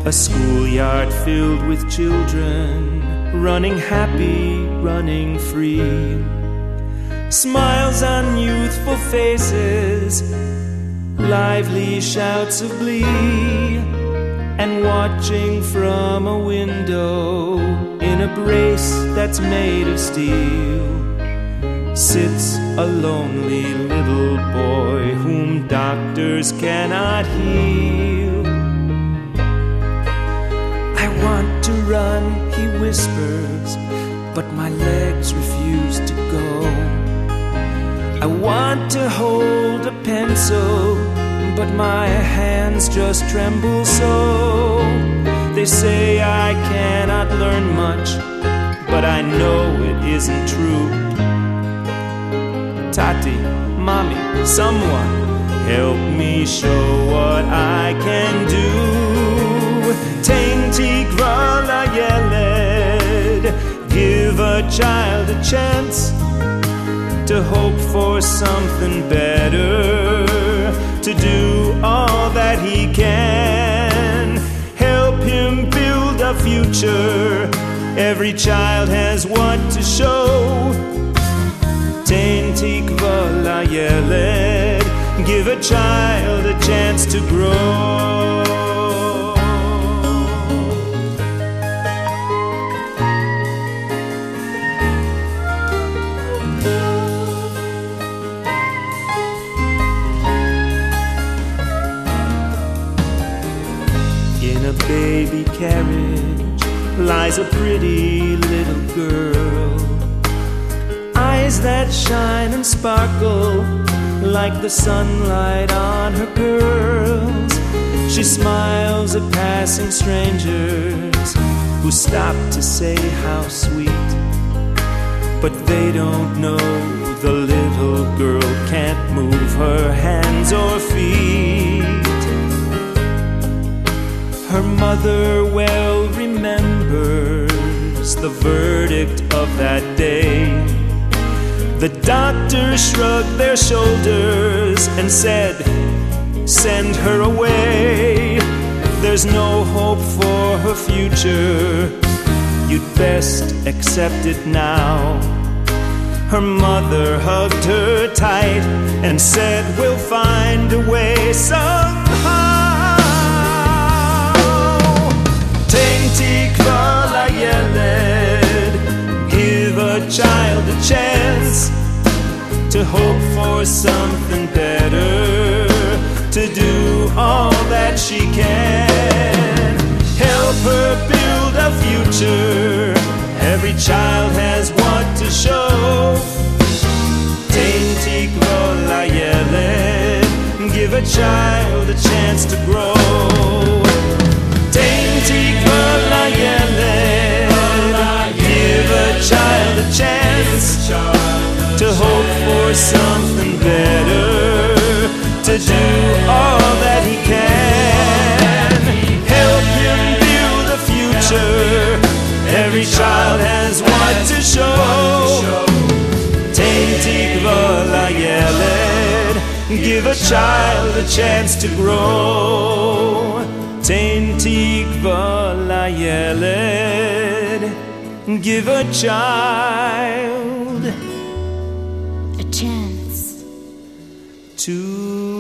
A schoolyard filled with children, running happy, running free. Smiles on youthful faces, lively shouts of glee. And watching from a window in a brace that's made of steel sits a lonely little boy whom doctors cannot heal. I want to run, he whispers, but my legs refuse to go. I want to hold a pencil, but my hands just tremble so. They say I cannot learn much, but I know it isn't true. Tati, mommy, someone, help me show what I can do. Tainty la yeled, give a child a chance to hope for something better, to do all that he can. Help him build a future. Every child has what to show. Tainty la yeled, give a child a chance to grow. In a baby carriage lies a pretty little girl, eyes that shine and sparkle like the sunlight on her curls. She smiles at passing strangers who stop to say how sweet, but they don't know the little girl can't move her hands or feet. Her mother well remembers the verdict of that day. The doctors shrugged their shoulders and said, send her away. There's no hope for her future. You'd best accept it now. Her mother hugged her tight and said, we'll find a way somehow. Tainty la yeled, give a child a chance to hope for something better, to do all that she can. Help her build a future. Every child has what to show. Tainty la yeled, give a child a chance to grow. Tainty la yeled, give a child a chance to hope for something better, to do all that he can. Help him build a future. Every child has what to show. Tainty la yeled, give a child a chance to grow. Tainty la yeled, give a child a chance to